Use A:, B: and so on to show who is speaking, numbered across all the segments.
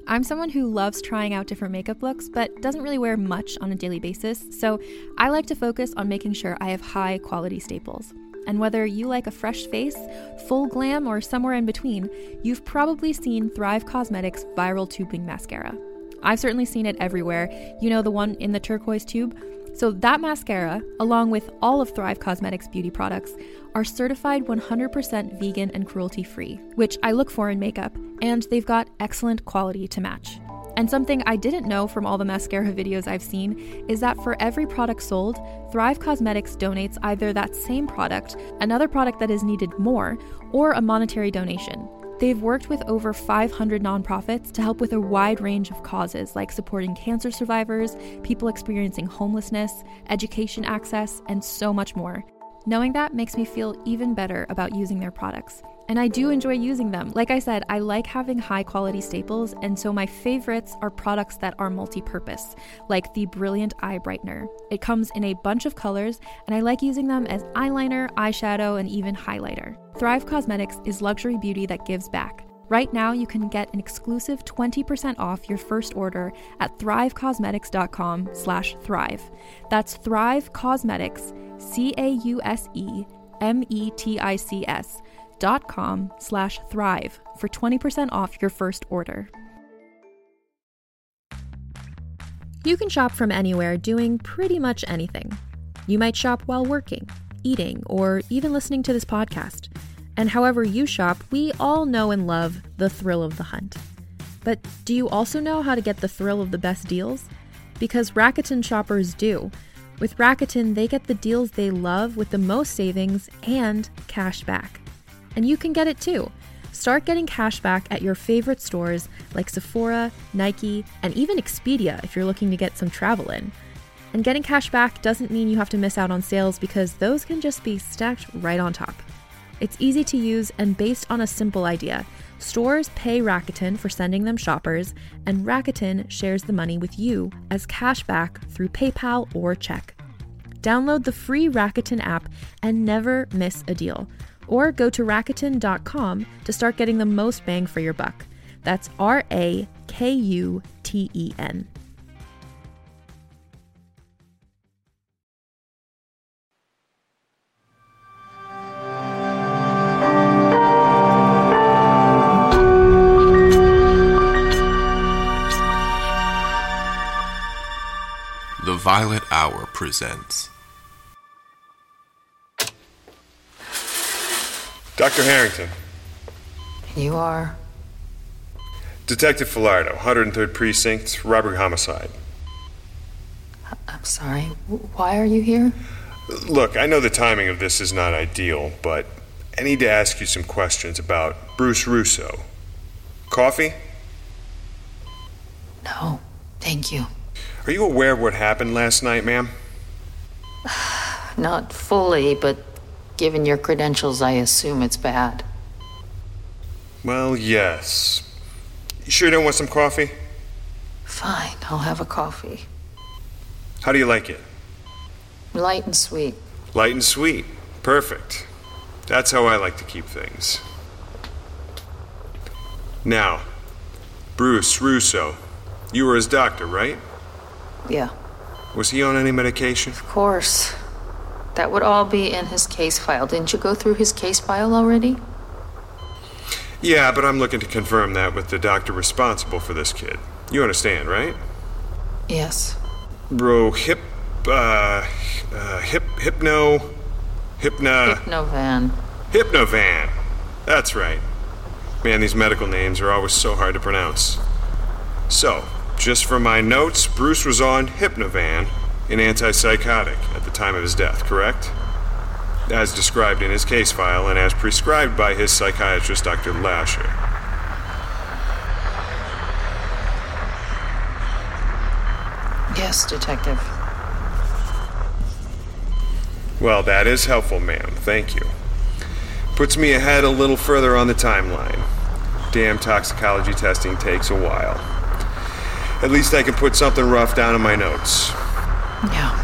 A: I'm someone who loves trying out different makeup looks, but doesn't really wear much on a daily basis, so I like to focus on making sure I have high quality staples. And whether you like a fresh face, full glam, or somewhere in between, you've probably seen Thrive Causemetics Viral Tubing Mascara. I've certainly seen it everywhere. You know, the one in the turquoise tube? So that mascara, along with all of Thrive Causemetics beauty products, are certified 100% vegan and cruelty-free, which I look for in makeup, and they've got excellent quality to match. And something I didn't know from all the mascara videos I've seen is that for every product sold, Thrive Causemetics donates either that same product, another product that is needed more, or a monetary donation. They've worked with over 500 nonprofits to help with a wide range of causes like supporting cancer survivors, people experiencing homelessness, education access, and so much more. Knowing that makes me feel even better about using their products. And I do enjoy using them. Like I said, I like having high quality staples, and so my favorites are products that are multi-purpose, like the Brilliant Eye Brightener. It comes in a bunch of colors, and I like using them as eyeliner, eyeshadow, and even highlighter. Thrive Causemetics is luxury beauty that gives back. Right now, you can get an exclusive 20% off your first order at thrivecausemetics.com/thrive. That's Thrive Causemetics, CAUSEMETICS.com/thrive for 20% off your first order. You can shop from anywhere doing pretty much anything. You might shop while working, eating, or even listening to this podcast. And however you shop, we all know and love the thrill of the hunt. But do you also know how to get the thrill of the best deals? Because Rakuten shoppers do. With Rakuten, they get the deals they love with the most savings and cash back. And you can get it too. Start getting cash back at your favorite stores like Sephora, Nike, and even Expedia if you're looking to get some travel in. And getting cash back doesn't mean you have to miss out on sales, because those can just be stacked right on top. It's easy to use and based on a simple idea. Stores pay Rakuten for sending them shoppers, and Rakuten shares the money with you as cash back through PayPal or check. Download the free Rakuten app and never miss a deal. Or go to Rakuten.com to start getting the most bang for your buck. That's RAKUTEN.
B: The Violet Hour presents
C: Dr. Harrington.
D: You are?
C: Detective Filardo, 103rd Precinct, robbery homicide.
D: I'm sorry. Why are you here?
C: Look, I know the timing of this is not ideal, but I need to ask you some questions about Bruce Russo. Coffee?
D: No, thank you.
C: Are you aware of what happened last night, ma'am?
D: Not fully, but given your credentials, I assume it's bad.
C: Well, yes. You sure you don't want some coffee?
D: Fine, I'll have a coffee.
C: How do you like it?
D: Light and sweet.
C: Light and sweet. Perfect. That's how I like to keep things. Now, Bruce Russo, you were his doctor, right?
D: Yeah.
C: Was he on any medication?
D: Of course. That would all be in his case file. Didn't you go through his case file already?
C: Yeah, but I'm looking to confirm that with the doctor responsible for this kid. You understand, right?
D: Yes. Hypnovan.
C: Hypnovan. That's right. Man, these medical names are always so hard to pronounce. So, just for my notes, Bruce was on Hypnovan, an antipsychotic, at the time of his death, correct? As described in his case file and as prescribed by his psychiatrist, Dr. Lasher.
D: Yes, Detective.
C: Well, that is helpful, ma'am. Thank you. Puts me ahead a little further on the timeline. Damn toxicology testing takes a while. At least I can put something rough down in my notes.
D: Yeah.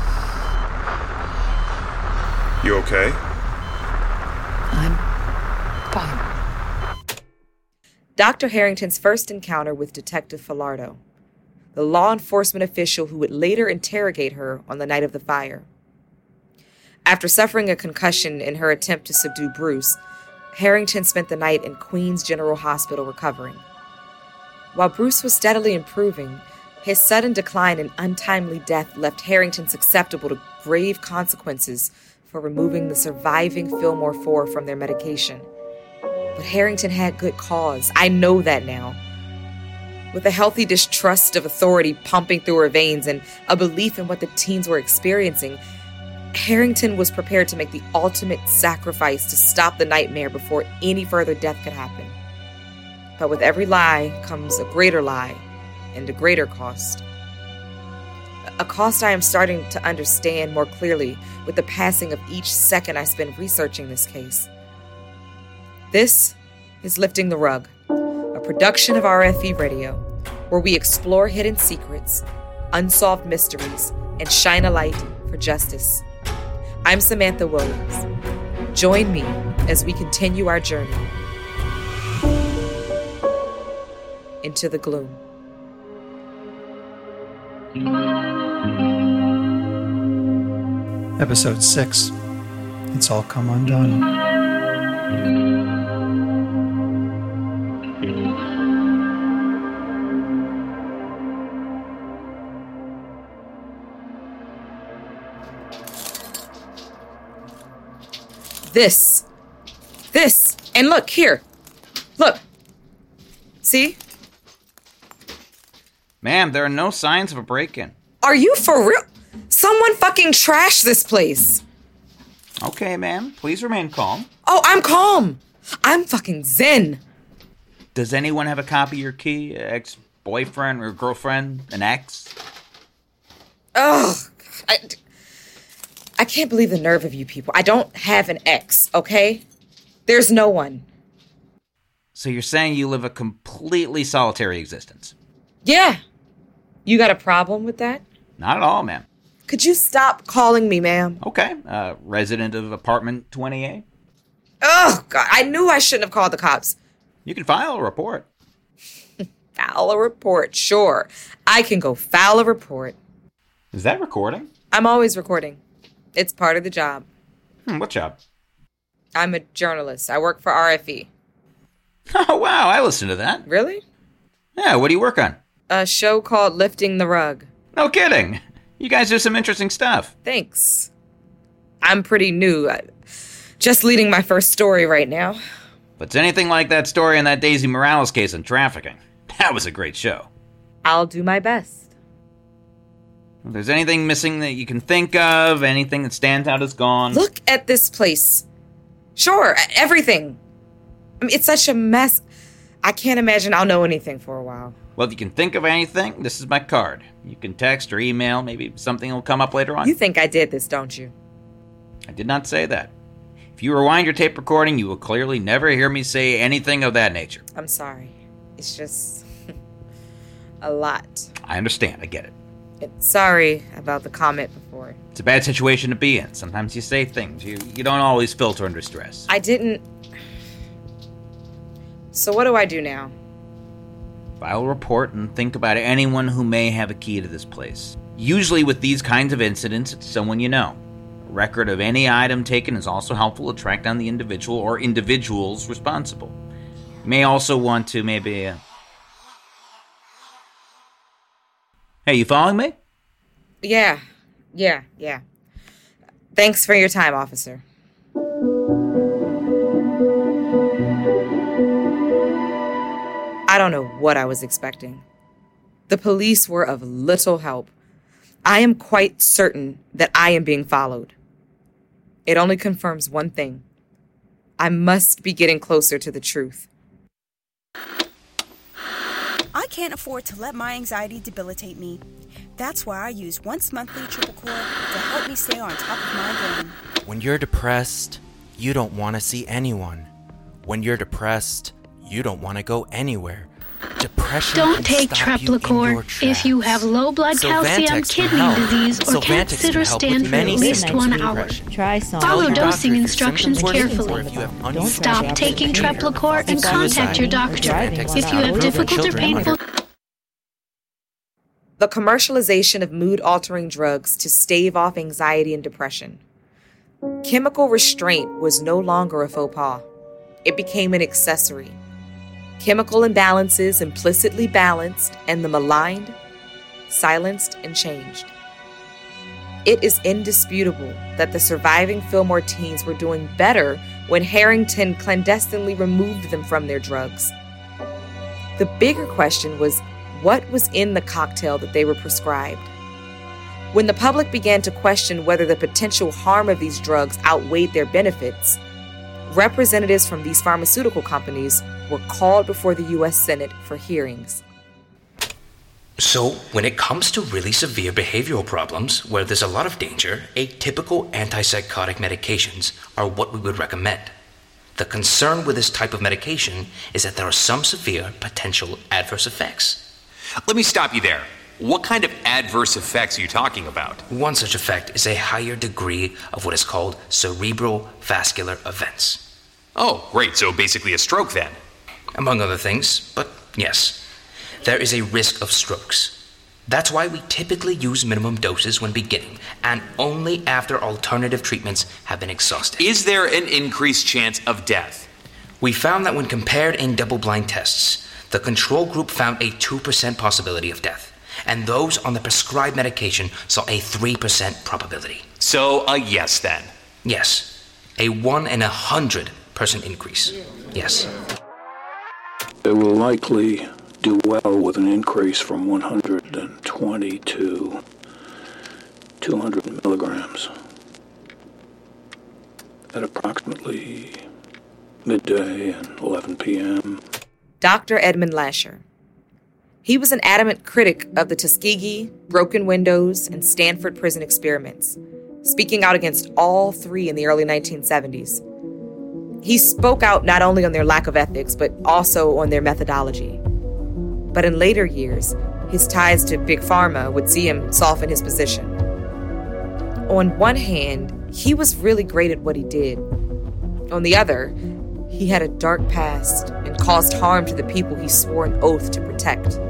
C: You okay?
D: I'm fine.
E: Dr. Harrington's first encounter with Detective Falardo, the law enforcement official who would later interrogate her on the night of the fire. After suffering a concussion in her attempt to subdue Bruce, Harrington spent the night in Queens General Hospital recovering. While Bruce was steadily improving, his sudden decline and untimely death left Harrington susceptible to grave consequences for removing the surviving Fillmore 4 from their medication. But Harrington had good cause. I know that now. With a healthy distrust of authority pumping through her veins and a belief in what the teens were experiencing, Harrington was prepared to make the ultimate sacrifice to stop the nightmare before any further death could happen. But with every lie comes a greater lie and a greater cost. A cost I am starting to understand more clearly with the passing of each second I spend researching this case. This is Lifting the Rug, a production of RFE Radio, where we explore hidden secrets, unsolved mysteries, and shine a light for justice. I'm Samantha Williams. Join me as we continue our journey into the gloom.
F: Episode 6. It's All Come Undone.
E: This, and look, here. Look. See?
G: Ma'am, there are no signs of a break-in.
E: Are you for real? Someone fucking trashed this place.
G: Okay, ma'am, please remain calm.
E: Oh, I'm calm. I'm fucking zen.
G: Does anyone have a copy of your key? Ex-boyfriend or girlfriend? An ex?
E: Ugh. I can't believe the nerve of you people. I don't have an ex, okay? There's no one.
G: So you're saying you live a completely solitary existence?
E: Yeah. You got a problem with that?
G: Not at all, ma'am.
E: Could you stop calling me ma'am?
G: Okay, resident of apartment 28?
E: Oh, God, I knew I shouldn't have called the cops.
G: You can file a report.
E: File a report, sure. I can go file a report.
G: Is that recording?
E: I'm always recording. It's part of the job.
G: What job?
E: I'm a journalist. I work for RFE.
G: Oh, wow, I listened to that.
E: Really?
G: Yeah, what do you work on?
E: A show called Lifting the Rug.
G: No kidding. You guys do some interesting stuff.
E: Thanks. I'm pretty new. Just leading my first story right now.
G: If it's anything like that story in that Daisy Morales case on trafficking, that was a great show.
E: I'll do my best.
G: If there's anything missing that you can think of, anything that stands out as gone...
E: Look at this place. Sure, everything. I mean, it's such a mess. I can't imagine I'll know anything for a while.
G: Well, if you can think of anything, this is my card. You can text or email. Maybe something will come up later on.
E: You think I did this, don't you?
G: I did not say that. If you rewind your tape recording, you will clearly never hear me say anything of that nature.
E: I'm sorry. It's just... a lot.
G: I understand. I get it.
E: Sorry about the comment before.
G: It's a bad situation to be in. Sometimes you say things. You don't always filter under stress.
E: I didn't... So what do I do now?
G: File a report and think about anyone who may have a key to this place. Usually with these kinds of incidents, it's someone you know. A record of any item taken is also helpful to track down the individual or individuals responsible. You may also want to maybe... Hey, you following me?
E: Yeah. Thanks for your time, officer. I don't know what I was expecting. The police were of little help. I am quite certain that I am being followed. It only confirms one thing. I must be getting closer to the truth.
H: I can't afford to let my anxiety debilitate me. That's why I use once monthly Triple Core to help me stay on top of my game.
I: When you're depressed, you don't want to see anyone. When you're depressed, you don't want to go anywhere. Depression depression
J: Don't
I: can
J: take
I: stop you in
J: Treplicor
I: your
J: if you
I: tracks.
J: have low blood calcium,
I: Sylvantex can
J: kidney
I: help.
J: disease, or can't
I: Sylvantex
J: sit
I: can
J: or
I: help
J: stand
I: with
J: for at
I: many
J: least
I: symptoms
J: 1
I: of
J: hour.
I: depression.
K: Try some.
J: Follow
I: Tell your doctor
J: dosing
I: if your
J: instructions
I: symptoms worsen
J: carefully.
I: or if you have
K: Don't
I: unusual
J: Stop
K: Stop
J: taking
K: taking
J: Treplicor and contact your doctor.
I: Sylvantex
J: If you have
I: Children
J: difficult or
I: under-
J: painful...
E: The commercialization of mood-altering drugs to stave off anxiety and depression. Chemical restraint was no longer a faux pas. It became an accessory. Chemical imbalances implicitly balanced, and the maligned, silenced, and changed. It is indisputable that the surviving Fillmore teens were doing better when Harrington clandestinely removed them from their drugs. The bigger question was, what was in the cocktail that they were prescribed? When the public began to question whether the potential harm of these drugs outweighed their benefits, representatives from these pharmaceutical companies were called before the U.S. Senate for hearings.
L: So, when it comes to really severe behavioral problems where there's a lot of danger, atypical antipsychotic medications are what we would recommend. The concern with this type of medication is that there are some severe potential adverse effects.
M: Let me stop you there. What kind of adverse effects are you talking about?
L: One such effect is a higher degree of what is called cerebral vascular events.
M: Oh, great. So basically a stroke then.
L: Among other things, but yes. There is a risk of strokes. That's why we typically use minimum doses when beginning, and only after alternative treatments have been exhausted.
M: Is there an increased chance of death?
L: We found that when compared in double-blind tests, the control group found a 2% possibility of death, and those on the prescribed medication saw a 3% probability.
M: So a yes then?
L: Yes. A 1 in 100% increase. Yes.
N: They will likely do well with an increase from 120 to 200 milligrams at approximately midday and 11 p.m.
E: Dr. Edmund Lasher. He was an adamant critic of the Tuskegee, Broken Windows, and Stanford prison experiments, speaking out against all three in the early 1970s. He spoke out not only on their lack of ethics, but also on their methodology. But in later years, his ties to Big Pharma would see him soften his position. On one hand, he was really great at what he did. On the other, he had a dark past and caused harm to the people he swore an oath to protect.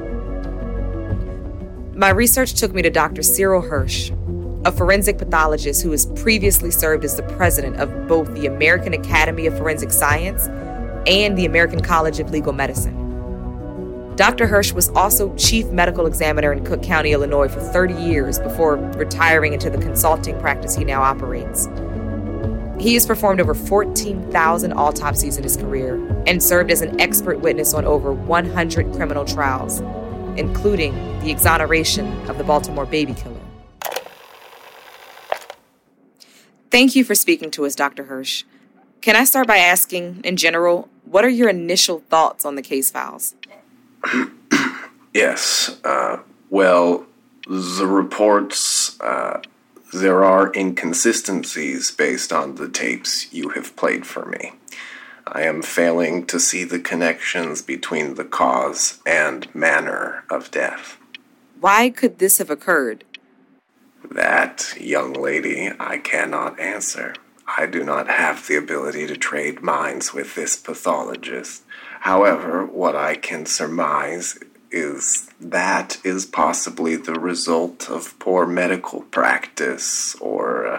E: My research took me to Dr. Cyril Hersh, a forensic pathologist who has previously served as the president of both the American Academy of Forensic Science and the American College of Legal Medicine. Dr. Hersh was also chief medical examiner in Cook County, Illinois for 30 years before retiring into the consulting practice he now operates. He has performed over 14,000 autopsies in his career and served as an expert witness on over 100 criminal trials, including the exoneration of the Baltimore baby killer. Thank you for speaking to us, Dr. Hersh. Can I start by asking, in general, what are your initial thoughts on the case files?
O: Yes. Well, the reports, there are inconsistencies based on the tapes you have played for me. I am failing to see the connections between the cause and manner of death.
E: Why could this have occurred?
O: That, young lady, I cannot answer. I do not have the ability to trade minds with this pathologist. However, what I can surmise is that is possibly the result of poor medical practice or,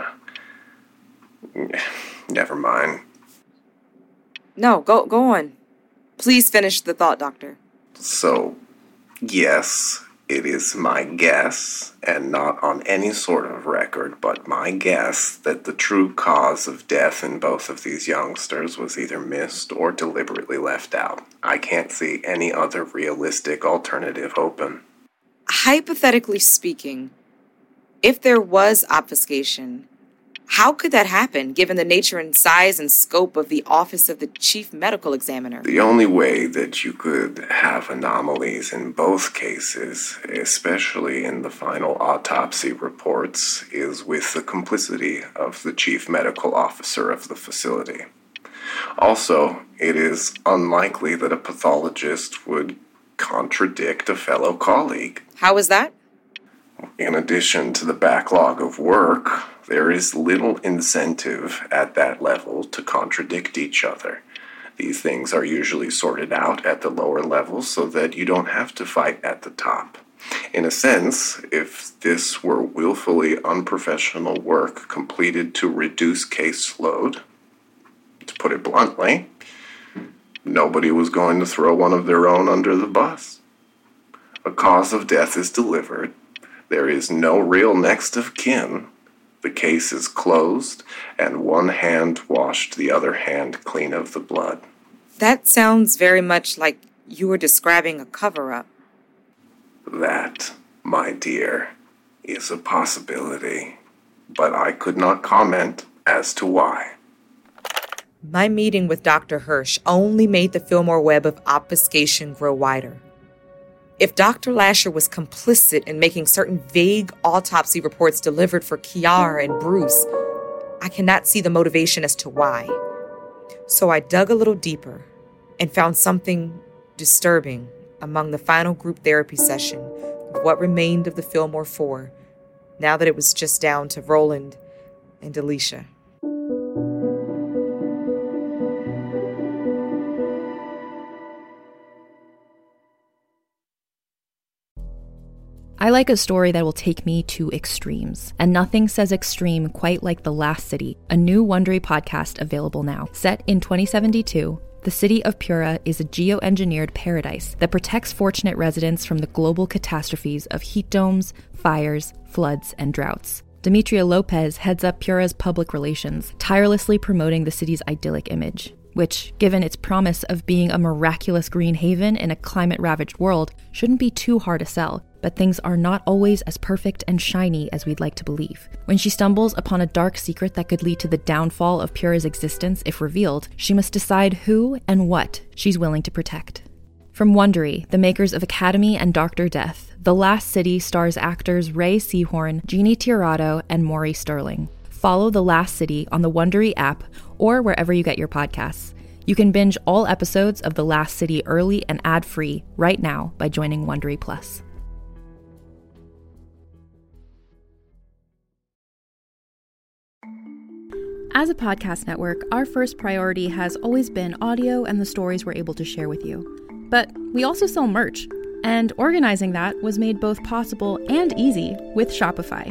O: never mind.
E: No, go on. Please finish the thought, Doctor.
O: So, yes, it is my guess, and not on any sort of record, but my guess that the true cause of death in both of these youngsters was either missed or deliberately left out. I can't see any other realistic alternative open.
E: Hypothetically speaking, if there was obfuscation, how could that happen, given the nature and size and scope of the Office of the Chief Medical Examiner?
O: The only way that you could have anomalies in both cases, especially in the final autopsy reports, is with the complicity of the Chief Medical Officer of the facility. Also, it is unlikely that a pathologist would contradict a fellow colleague.
E: How is that?
O: In addition to the backlog of work, there is little incentive at that level to contradict each other. These things are usually sorted out at the lower levels so that you don't have to fight at the top. In a sense, if this were willfully unprofessional work completed to reduce caseload, to put it bluntly, nobody was going to throw one of their own under the bus. A cause of death is delivered. There is no real next of kin. The case is closed, and one hand washed the other hand clean of the blood.
E: That sounds very much like you were describing a cover-up.
O: That, my dear, is a possibility, but I could not comment as to why.
E: My meeting with Dr. Hirsch only made the Fillmore web of obfuscation grow wider. If Dr. Lasher was complicit in making certain vague autopsy reports delivered for Kiara and Bruce, I cannot see the motivation as to why. So I dug a little deeper and found something disturbing among the final group therapy session of what remained of the Fillmore Four, now that it was just down to Roland and Alicia.
A: I like a story that will take me to extremes, and nothing says extreme quite like The Last City, a new Wondery podcast available now. Set in 2072, the city of Pura is a geoengineered paradise that protects fortunate residents from the global catastrophes of heat domes, fires, floods, and droughts. Demetria Lopez heads up Pura's public relations, tirelessly promoting the city's idyllic image, which, given its promise of being a miraculous green haven in a climate-ravaged world, shouldn't be too hard to sell. But things are not always as perfect and shiny as we'd like to believe. When she stumbles upon a dark secret that could lead to the downfall of Pura's existence if revealed, she must decide who and what she's willing to protect. From Wondery, the makers of Academy and Dr. Death, The Last City stars actors Ray Seahorn, Jeannie Tirado, and Maury Sterling. Follow The Last City on the Wondery app or wherever you get your podcasts. You can binge all episodes of The Last City early and ad-free right now by joining Wondery Plus. As a podcast network, our first priority has always been audio and the stories we're able to share with you. But we also sell merch, and organizing that was made both possible and easy with Shopify.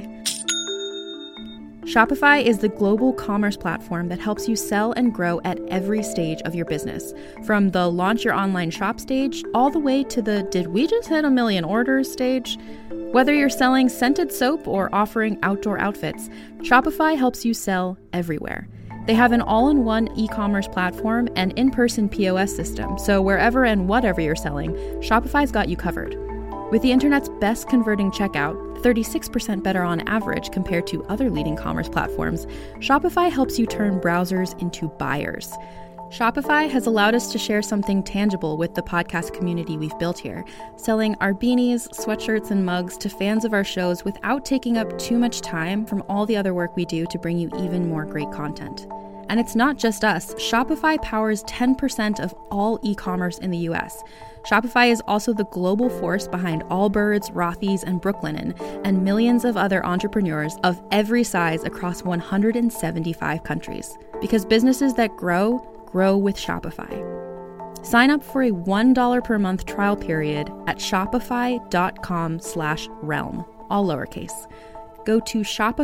A: Shopify is the global commerce platform that helps you sell and grow at every stage of your business, from the launch your online shop stage all the way to the did we just hit 1 million orders stage. Whether you're selling scented soap or offering outdoor outfits, Shopify helps you sell everywhere. They have an all-in-one e-commerce platform and in-person POS system, so wherever and whatever you're selling, Shopify's got you covered. With the internet's best converting checkout, 36% better on average compared to other leading commerce platforms, Shopify helps you turn browsers into buyers. Shopify has allowed us to share something tangible with the podcast community we've built here, selling our beanies, sweatshirts, and mugs to fans of our shows without taking up too much time from all the other work we do to bring you even more great content. And it's not just us. Shopify powers 10% of all e-commerce in the US. Shopify is also the global force behind Allbirds, Rothy's, and Brooklinen, and millions of other entrepreneurs of every size across 175 countries. Because businesses that grow with Shopify. Sign up for a $1 per month trial period at shopify.com/realm, all lowercase. Go to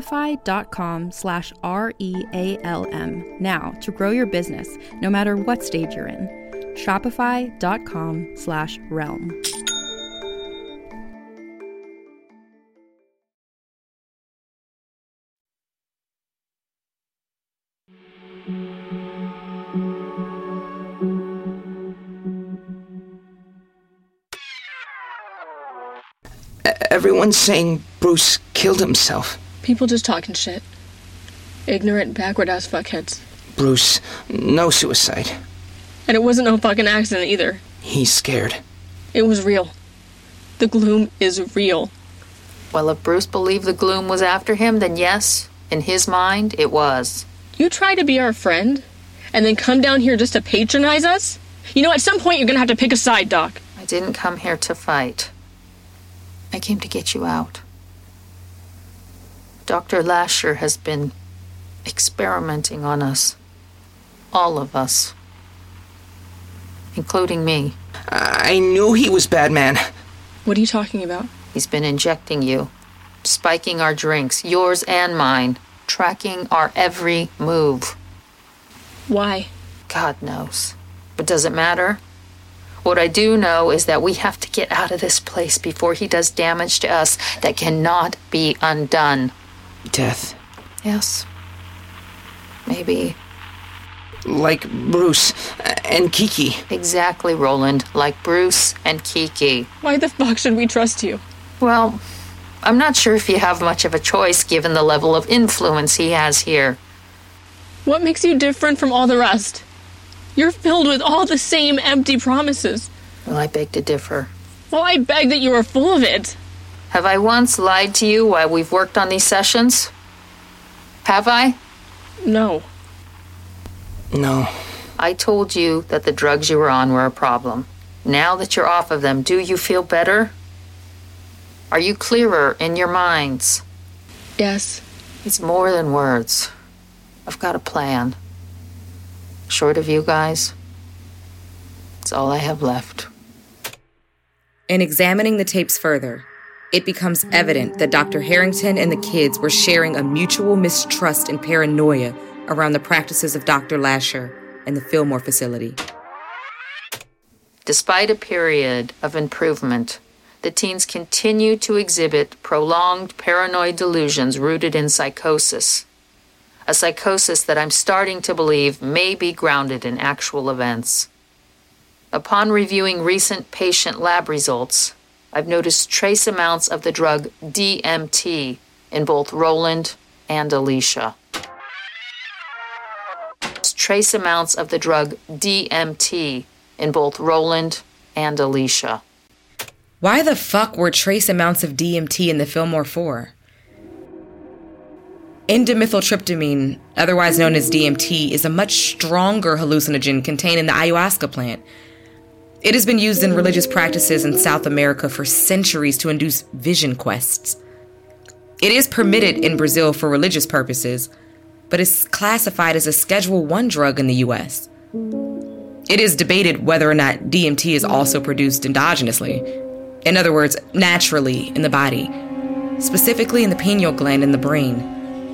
A: shopify.com/REALM now to grow your business, no matter what stage you're in. Shopify.com/realm.
L: Everyone's saying Bruce killed himself.
K: People just talking shit. Ignorant, backward-ass fuckheads.
L: Bruce, no suicide.
K: And it wasn't no fucking accident either.
L: He's scared.
K: It was real. The gloom is real.
D: Well, if Bruce believed the gloom was after him, then yes, in his mind, it was.
K: You try to be our friend, and then come down here just to patronize us? You know, at some point you're gonna have to pick a side, Doc.
D: I didn't come here to fight. I came to get you out. Dr. Lasher has been experimenting on us. All of us. Including me.
L: I knew he was bad, man.
K: What are you talking about?
D: He's been injecting you, spiking our drinks, yours and mine, tracking our every move.
K: Why?
D: God knows. But does it matter? What I do know is that we have to get out of this place before he does damage to us that cannot be undone.
L: Death.
D: Yes. Maybe.
L: Like Bruce and Kiki.
D: Exactly, Roland. Like Bruce and Kiki.
K: Why the fuck should we trust you?
D: Well, I'm not sure if you have much of a choice given the level of influence he has here.
K: What makes you different from all the rest? You're filled with all the same empty promises.
D: Well, I beg to differ.
K: Well, I beg that you are full of it.
D: Have I once lied to you while we've worked on these sessions? Have I?
K: No.
L: No.
D: I told you that the drugs you were on were a problem. Now that you're off of them, do you feel better? Are you clearer in your minds?
K: Yes.
D: It's more than words. I've got a plan. Short of you guys, it's all I have left.
E: In examining the tapes further, it becomes evident that Dr. Harrington and the kids were sharing a mutual mistrust and paranoia around the practices of Dr. Lasher and the Fillmore facility.
D: Despite a period of improvement, the teens continue to exhibit prolonged paranoid delusions rooted in psychosis. A psychosis that I'm starting to believe may be grounded in actual events. Upon reviewing recent patient lab results, I've noticed trace amounts of the drug DMT in both Roland and Alicia. Trace amounts of the drug DMT in both Roland and Alicia.
E: Why the fuck were trace amounts of DMT in the Fillmore 4? N-dimethyltryptamine, otherwise known as DMT, is a much stronger hallucinogen contained in the ayahuasca plant. It has been used in religious practices in South America for centuries to induce vision quests. It is permitted in Brazil for religious purposes, but is classified as a Schedule I drug in the U.S. It is debated whether or not DMT is also produced endogenously. In other words, naturally in the body, specifically in the pineal gland in the brain.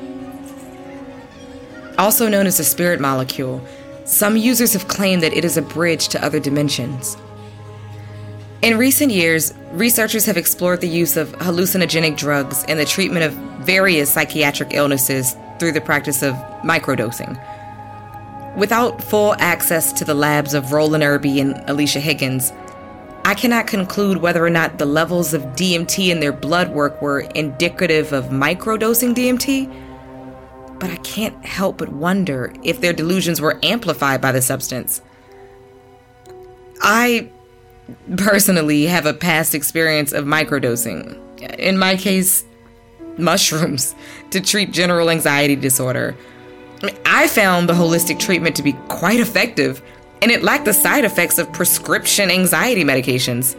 E: Also known as a spirit molecule, some users have claimed that it is a bridge to other dimensions. In recent years, researchers have explored the use of hallucinogenic drugs in the treatment of various psychiatric illnesses through the practice of microdosing. Without full access to the labs of Roland Irby and Alicia Higgins, I cannot conclude whether or not the levels of DMT in their blood work were indicative of microdosing DMT, but I can't help but wonder if their delusions were amplified by the substance. I personally have a past experience of microdosing. In my case, mushrooms, to treat general anxiety disorder. I found the holistic treatment to be quite effective, and it lacked the side effects of prescription anxiety medications.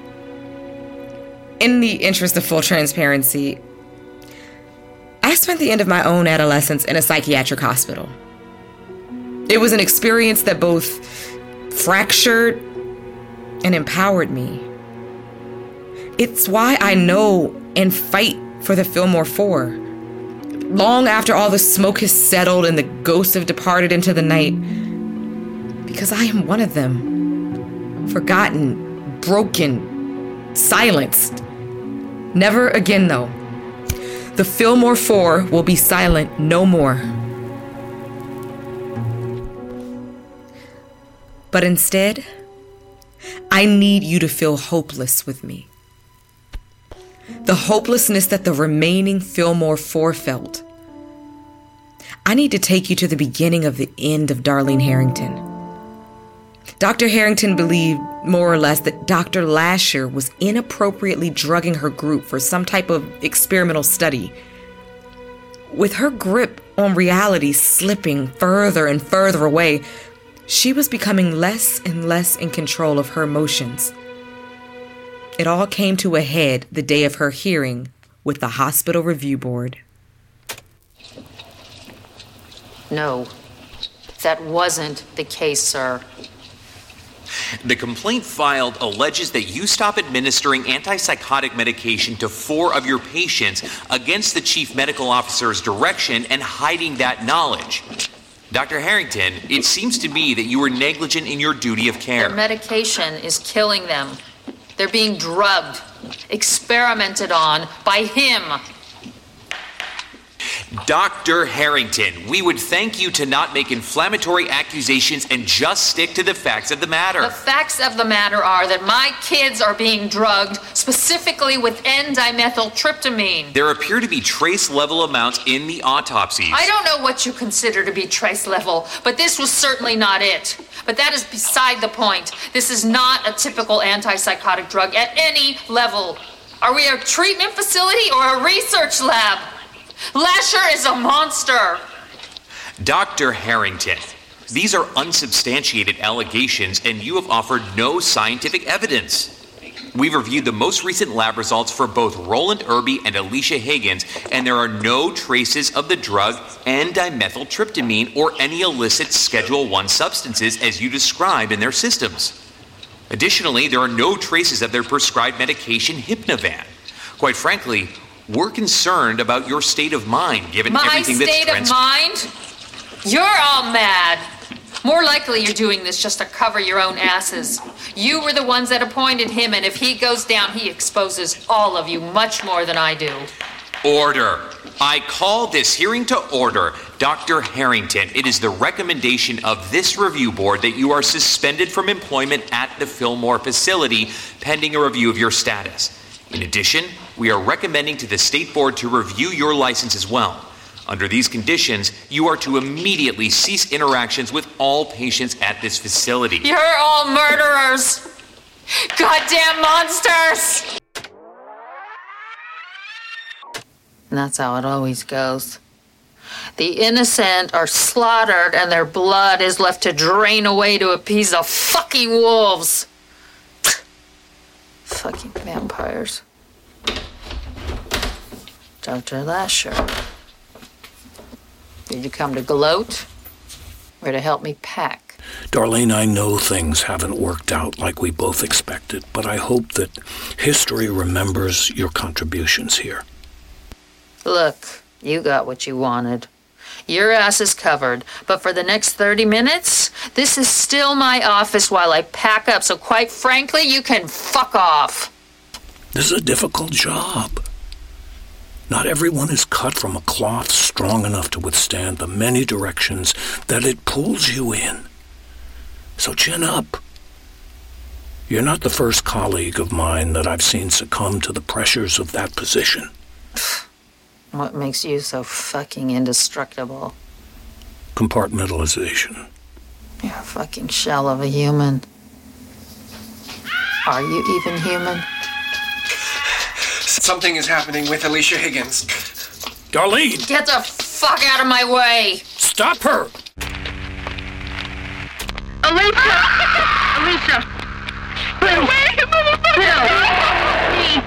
E: In the interest of full transparency, I spent the end of my own adolescence in a psychiatric hospital. It was an experience that both fractured and empowered me. It's why I know and fight for the Fillmore 4. Long after all the smoke has settled and the ghosts have departed into the night, because I am one of them. Forgotten, broken, silenced. Never again, though. The Fillmore 4 will be silent no more. But instead, I need you to feel hopeless with me. The hopelessness that the remaining Fillmore 4 felt. I need to take you to the beginning of the end of Darlene Harrington. Dr. Harrington believed, more or less, that Dr. Lasher was inappropriately drugging her group for some type of experimental study. With her grip on reality slipping further and further away, she was becoming less and less in control of her emotions. It all came to a head the day of her hearing with the hospital review board.
D: No, that wasn't the case, sir.
M: The complaint filed alleges that you stop administering antipsychotic medication to 4 of your patients against the chief medical officer's direction and hiding that knowledge. Dr. Harrington, it seems to me that you were negligent in your duty of care.
D: Their medication is killing them. They're being drugged, experimented on by him.
M: Dr. Harrington, we would thank you to not make inflammatory accusations and just stick to the facts of the matter.
D: The facts of the matter are that my kids are being drugged, specifically with N-dimethyltryptamine.
M: There appear to be trace level amounts in the autopsies.
D: I don't know what you consider to be trace level, but this was certainly not it. But that is beside the point. This is not a typical antipsychotic drug at any level. Are we a treatment facility or a research lab? Lasher is a monster!
M: Dr. Harrington, these are unsubstantiated allegations and you have offered no scientific evidence. We've reviewed the most recent lab results for both Roland Irby and Alicia Higgins, and there are no traces of the drug N-dimethyltryptamine or any illicit Schedule I substances as you describe in their systems. Additionally, there are no traces of their prescribed medication Hypnovan. Quite frankly, we're concerned about your state of mind, given everything that's
D: My state of mind? You're all mad. More likely you're doing this just to cover your own asses. You were the ones that appointed him, and if he goes down, he exposes all of you much more than I do.
M: Order. I call this hearing to order. Dr. Harrington, it is the recommendation of this review board that you are suspended from employment at the Fillmore facility pending a review of your status. In addition, we are recommending to the state board to review your license as well. Under these conditions, you are to immediately cease interactions with all patients at this facility.
D: You're all murderers! Goddamn monsters! And that's how it always goes. The innocent are slaughtered and their blood is left to drain away to appease the fucking wolves. Fucking vampires. Dr. Lasher. Did you come to gloat or to help me pack?
N: Darlene, I know things haven't worked out like we both expected, but I hope that history remembers your contributions here.
D: Look, you got what you wanted. Your ass is covered, but for the next 30 minutes, this is still my office while I pack up, so quite frankly, you can fuck off.
N: This is a difficult job. Not everyone is cut from a cloth strong enough to withstand the many directions that it pulls you in. So chin up. You're not the first colleague of mine that I've seen succumb to the pressures of that position.
D: What makes you so fucking indestructible?
N: Compartmentalization.
D: You're a fucking shell of a human. Are you even human?
P: Something is happening with Alicia Higgins.
N: Darlene!
D: Get the fuck out of my way!
N: Stop her!
J: Alicia! Alicia! Bill! Bill!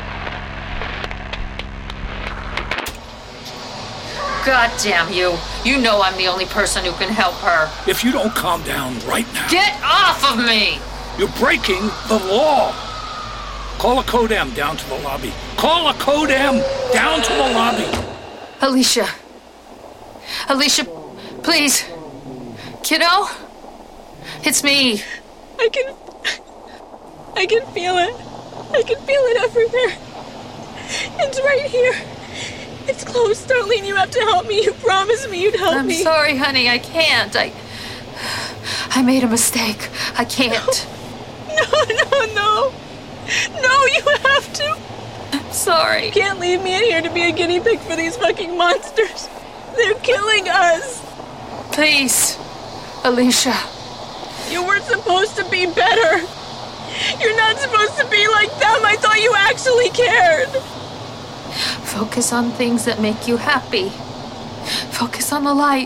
D: God damn you. You know I'm the only person who can help her.
N: If you don't calm down right now...
D: Get off of me!
N: You're breaking the law. Call a Codam down to the lobby. Call a Codam down to the lobby.
D: Alicia. Alicia, please. Kiddo? It's me.
K: I can feel it. I can feel it everywhere. It's right here. It's close, Darlene. You have to help me. You promised me you'd help me.
D: I'm sorry, honey. I can't. I made a mistake. I can't.
K: No. No, you have to.
D: I'm sorry.
K: You can't leave me in here to be a guinea pig for these fucking monsters. They're killing us.
D: Please, Alicia.
K: You weren't supposed to be better. You're not supposed to be like them. I thought you actually cared.
D: Focus on things that make you happy. Focus on the light.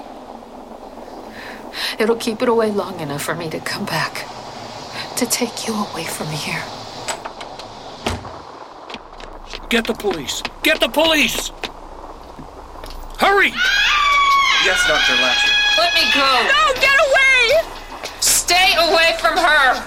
D: It'll keep it away long enough for me to come back. To take you away from here.
N: Get the police! Get the police! Hurry!
P: Yes, Dr. Lasher.
D: Let me go.
K: No, get away!
D: Stay away from her.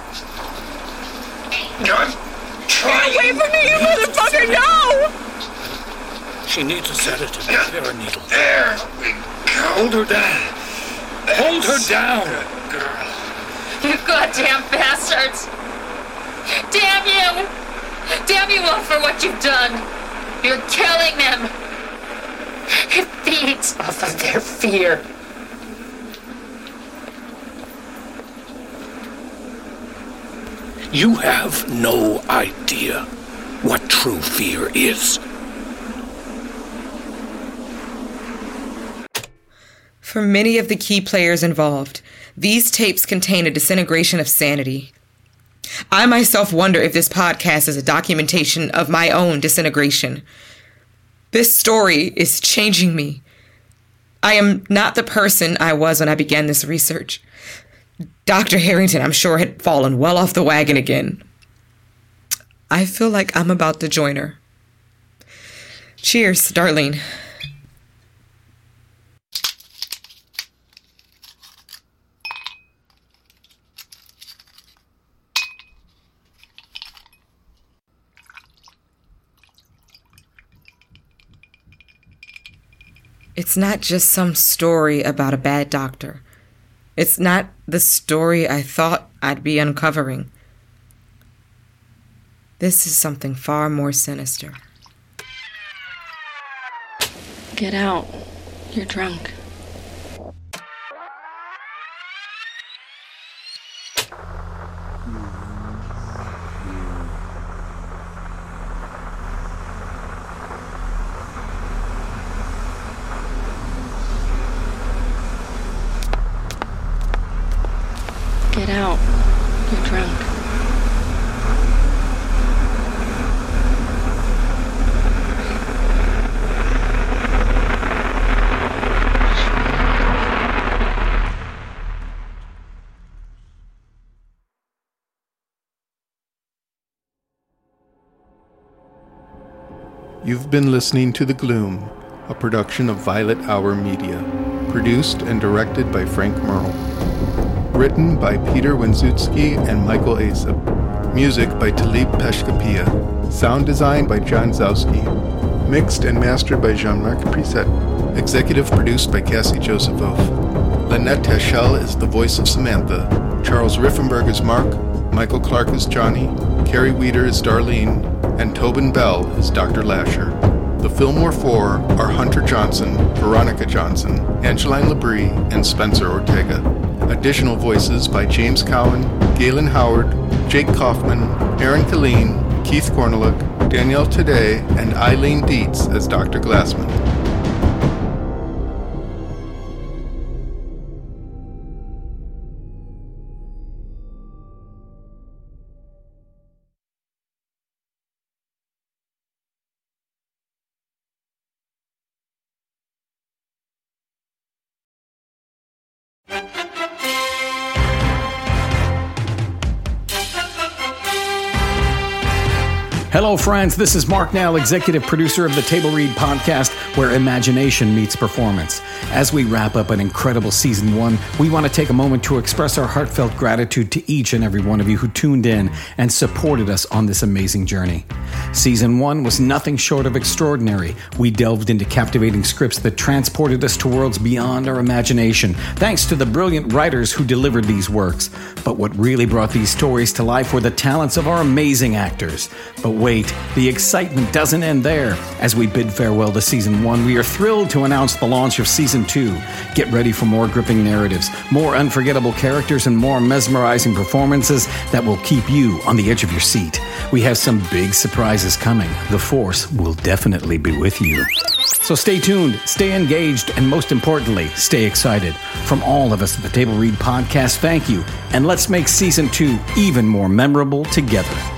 N: God,
K: Get away from me, you motherfucker! No!
N: she needs a sedative. There, a needle. There we go. Hold her down. Hold her down. Good girl.
D: You goddamn bastards! Damn you! Damn you all for what you've done! You're killing them! It feeds off of their fear.
N: You have no idea what true fear is.
E: For many of the key players involved, these tapes contain a disintegration of sanity. I myself wonder if this podcast is a documentation of my own disintegration. This story is changing me. I am not the person I was when I began this research. Dr. Harrington, I'm sure, had fallen well off the wagon again. I feel like I'm about to join her. Cheers, Darlene. It's not just some story about a bad doctor. It's not the story I thought I'd be uncovering. This is something far more sinister.
K: Get out. You're drunk. Get out. You're drunk.
Q: You've been listening to The Gloom, a production of Violet Hour Media, produced and directed by Frank Merle. Written by Peter Wenzutski and Michael Asap. Music by Talib Peshkapia. Sound design by John Zowski. Mixed and mastered by Jean-Marc Preset. Executive produced by Cassie Josephoff. Lynette Teschel is the voice of Samantha. Charles Riffenberg is Mark. Michael Clark is Johnny. Carrie Weeder is Darlene. And Tobin Bell is Dr. Lasher. The Fillmore Four are Hunter Johnson, Veronica Johnson, Angeline Labrie, and Spencer Ortega. Additional voices by James Cowan, Galen Howard, Jake Kaufman, Aaron Killeen, Keith Cornelick, Danielle Today, and Eileen Dietz as Dr. Glassman.
R: Hello, friends. This is Mark Nell, executive producer of the Table Read podcast, where imagination meets performance. As we wrap up an incredible season 1, we want to take a moment to express our heartfelt gratitude to each and every one of you who tuned in and supported us on this amazing journey. Season 1 was nothing short of extraordinary. We delved into captivating scripts that transported us to worlds beyond our imagination, thanks to the brilliant writers who delivered these works. But what really brought these stories to life were the talents of our amazing actors. But wait, the excitement doesn't end there. As we bid farewell to Season 1, we are thrilled to announce the launch of Season 2. Get ready for more gripping narratives, more unforgettable characters, and more mesmerizing performances that will keep you on the edge of your seat. We have some big surprises coming. The Force will definitely be with you. So stay tuned, stay engaged, and most importantly, stay excited. From all of us at the Table Read podcast, thank you, and let's make Season 2 even more memorable together.